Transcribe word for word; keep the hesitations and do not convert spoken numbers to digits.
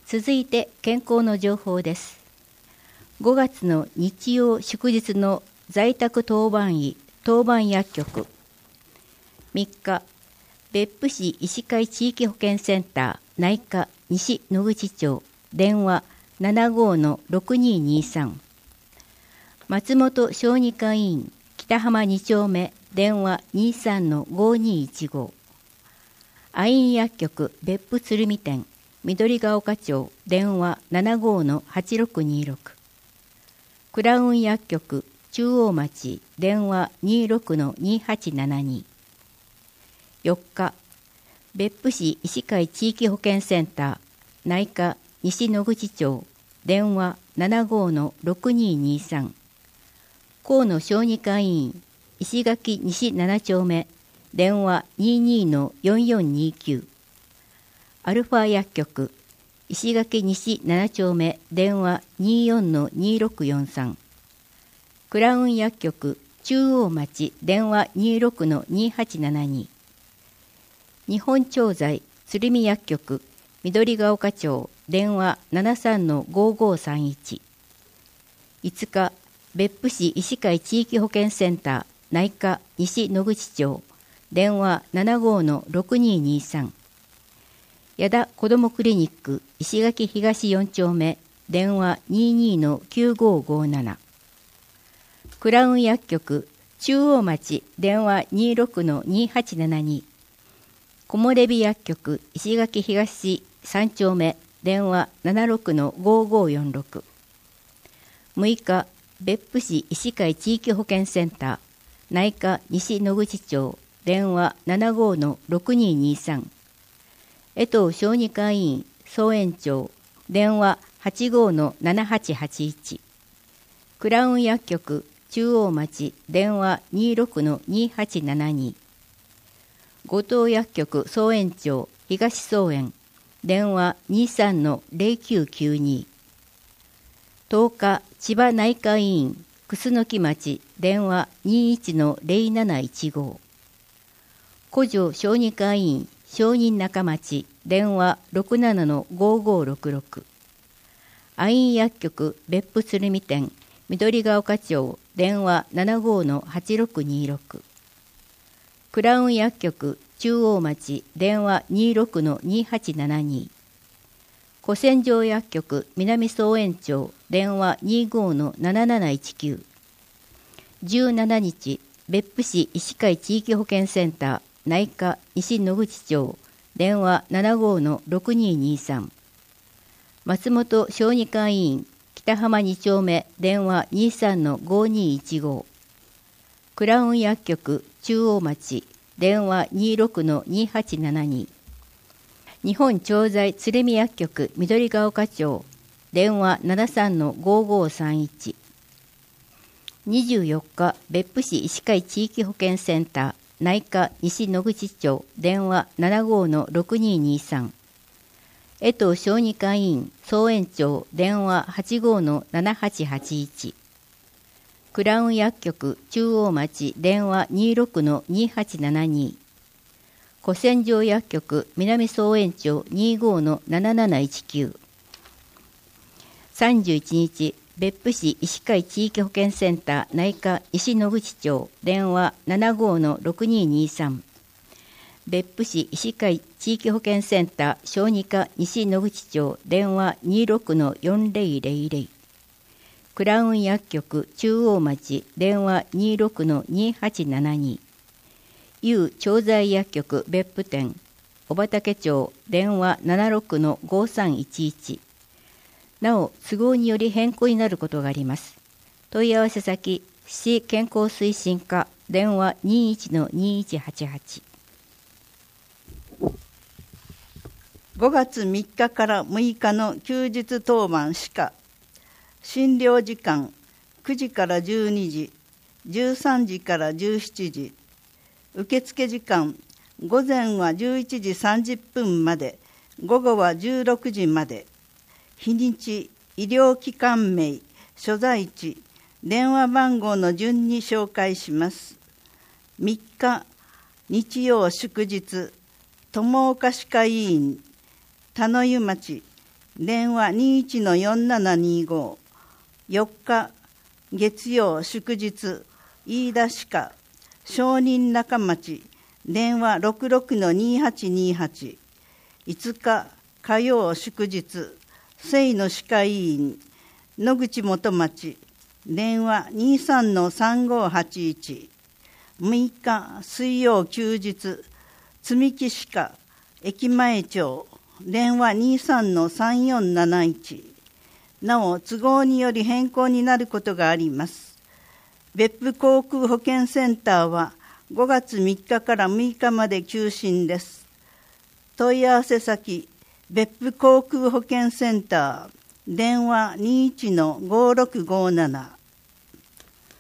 続いて健康の情報です。ごがつの日曜祝日の在宅当番医当番薬局。みっか、別府市医師会地域保健センター内科西野口町電話 ななごーのろくにーにーさん。松本小児科医院北浜に丁目電話 にーさんのごーにーいちごー。愛院薬局別府鶴見店緑ヶ丘町電話 ななごーのはちろくにーろく。クラウン薬局中央町電話 にーろくのにーはちななにー。よっか、別府市医師会地域保健センター内科西野口町電話 ななごーのろくにーにーさん。河野小児科医院石垣西なな丁目電話 にーにーのよんよんにーきゅう。アルファ薬局石垣西なな丁目電話 にーよんのにーろくよんさん。クラウン薬局中央町電話 にーろくのにーはちななにー。日本調剤鶴見薬局緑ヶ丘町電話 ななさんのごーごーさんいち。いつか、別府市医師会地域保健センター内科西野口町電話 ななごーのろくにーにーさん。矢田子どもクリニック石垣東よん丁目電話 にーにーのきゅうごーごーなな。クラウン薬局中央町電話 にーろくのにーはちななにー。木漏れ日薬局石垣東さん丁目電話 ななろくのごーごーよんろく。むいか、別府市医師会地域保健センター内科西野口町電話 ななごーのろくにーにーさん。江藤小児科医院総園長電話 はちごーのななはちはちいち。クラウン薬局中央町電話 にーろくのにーはちななにー。後藤薬局総園長東総園電話 にーさんのぜろきゅうきゅうにー。とおか千葉内科医院楠木町電話 にーいちのぜろなないちごー。古城小児科医院商人中町電話 ろくななのごーごーろくろく。愛院薬局別府鶴見店緑ヶ丘町電話 ななごーのはちろくにーろく。クラウン薬局中央町電話 にーろくのにーはちななにー。古戦場薬局南総園町電話 にーごーのなななないちきゅう。じゅうしちにち別府市医師会地域保健センター内科西野口町電話 ななごーのろくにーにーさん。松本小児科医院北浜に丁目電話 にーさんのごーにーいちごー。クラウン薬局中央町電話 にーろくのにーはちななにー。日本調剤鶴見薬局緑ヶ丘町電話 ななさんのごーごーさんいち。にじゅうよっか別府市医師会地域保健センター内科西野口町電話 ななごーのろくにーにーさん。江藤小児科医院総園長電話 はちごーのななはちはちいち。クラウン薬局中央町電話 にーろくのにーはちななにー。古戦場薬局南総園長 にーごーのなななないちきゅう。さんじゅういちにち別府市医師会地域保健センター内科西野口町電話 ななごーのろくにーにーさん。別府市医師会地域保健センター小児科西野口町電話 にーろくのよんぜろぜろぜろ。クラウン薬局中央町電話 にーろくのにーはちななにー。U 調剤薬局別府店小畑町電話 ななろくのごーさんいちいち。なお都合により変更になることがあります。問い合わせ先市健康推進課電話 にーいちのにーいちはちはち。 ごがつみっかからむいかの休日当番歯科。診療時間くじからじゅうにじ、じゅうさんじからじゅうしちじ。受付時間午前はじゅういちじさんじゅっぷんまで、午後はじゅうろくじまで。日にち、医療機関名、所在地、電話番号の順に紹介します。みっか、日曜祝日、友岡歯科医院、田の湯町、 電話 にいちのよんななにご。よっか月曜祝日、飯田歯科商人中町、電話 ろくろくのにはちにはち。いつか火曜祝日、清野歯科医院野口元町、電話 にさんのさんごはちいち。むいか水曜休日、積木歯科駅前町、電話 にさんのさんよんなないち。なお都合により変更になることがあります。別府航空保健センターはごがつみっかからむいかまで休診です。問い合わせ先、別府航空保健センター、電話 にいちのごろくごなな。